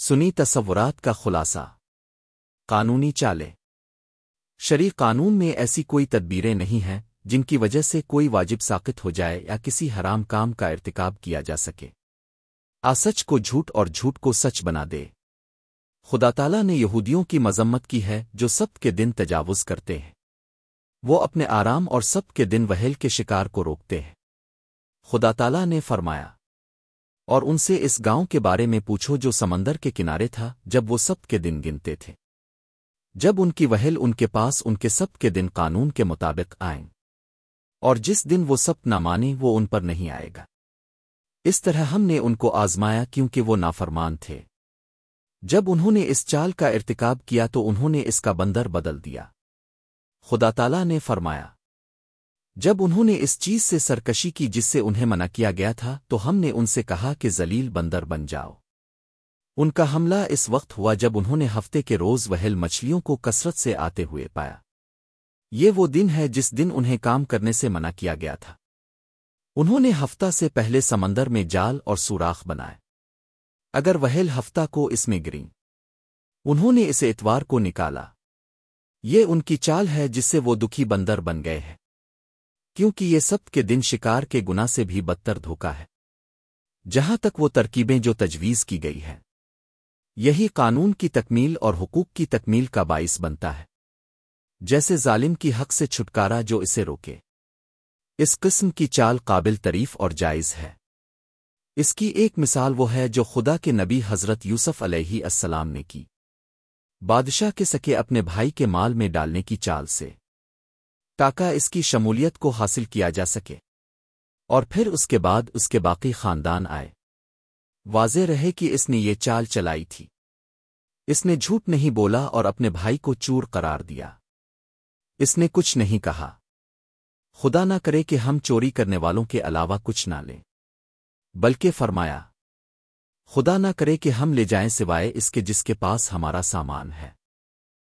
سنی تصورات کا خلاصہ۔ قانونی چالیں۔ شرعی قانون میں ایسی کوئی تدبیریں نہیں ہیں جن کی وجہ سے کوئی واجب ساقط ہو جائے یا کسی حرام کام کا ارتکاب کیا جا سکے۔ سچ کو جھوٹ اور جھوٹ کو سچ بنا دے۔ خدا تعالیٰ نے یہودیوں کی مذمت کی ہے جو سبت کے دن تجاوز کرتے ہیں۔ وہ اپنے آرام اور سبت کے دن وہیل کے شکار کو روکتے ہیں۔ خدا تعالیٰ نے فرمایا، اور ان سے اس گاؤں کے بارے میں پوچھو جو سمندر کے کنارے تھا جب وہ سبت کے دن گنتے تھے، جب ان کی وہل ان کے پاس ان کے سبت کے دن قانون کے مطابق آئیں، اور جس دن وہ سبت نہ مانے وہ ان پر نہیں آئے گا۔ اس طرح ہم نے ان کو آزمایا کیونکہ وہ نافرمان تھے۔ جب انہوں نے اس چال کا ارتکاب کیا تو انہوں نے اس کا بندر بدل دیا۔ خدا تعالیٰ نے فرمایا، جب انہوں نے اس چیز سے سرکشی کی جس سے انہیں منع کیا گیا تھا تو ہم نے ان سے کہا کہ ذلیل بندر بن جاؤ۔ ان کا حملہ اس وقت ہوا جب انہوں نے ہفتے کے روز وہل مچھلیوں کو کثرت سے آتے ہوئے پایا۔ یہ وہ دن ہے جس دن انہیں کام کرنے سے منع کیا گیا تھا۔ انہوں نے ہفتہ سے پہلے سمندر میں جال اور سوراخ بنائے اگر وہل ہفتہ کو اس میں گریں۔ انہوں نے اسے اتوار کو نکالا۔ یہ ان کی چال ہے جس سے وہ دکھی بندر بن گئے ہیں، کیونکہ یہ سبت کے دن شکار کے گناہ سے بھی بدتر دھوکا ہے۔ جہاں تک وہ ترکیبیں جو تجویز کی گئی ہیں، یہی قانون کی تکمیل اور حقوق کی تکمیل کا باعث بنتا ہے، جیسے ظالم کی حق سے چھٹکارا جو اسے روکے۔ اس قسم کی چال قابل تعریف اور جائز ہے۔ اس کی ایک مثال وہ ہے جو خدا کے نبی حضرت یوسف علیہ السلام نے کی، بادشاہ کے سکے اپنے بھائی کے مال میں ڈالنے کی چال سے، تاکہ اس کی شمولیت کو حاصل کیا جا سکے، اور پھر اس کے بعد اس کے باقی خاندان آئے۔ واضح رہے کہ اس نے یہ چال چلائی تھی۔ اس نے جھوٹ نہیں بولا اور اپنے بھائی کو چور قرار دیا۔ اس نے کچھ نہیں کہا، خدا نہ کرے کہ ہم چوری کرنے والوں کے علاوہ کچھ نہ لیں، بلکہ فرمایا، خدا نہ کرے کہ ہم لے جائیں سوائے اس کے جس کے پاس ہمارا سامان ہے۔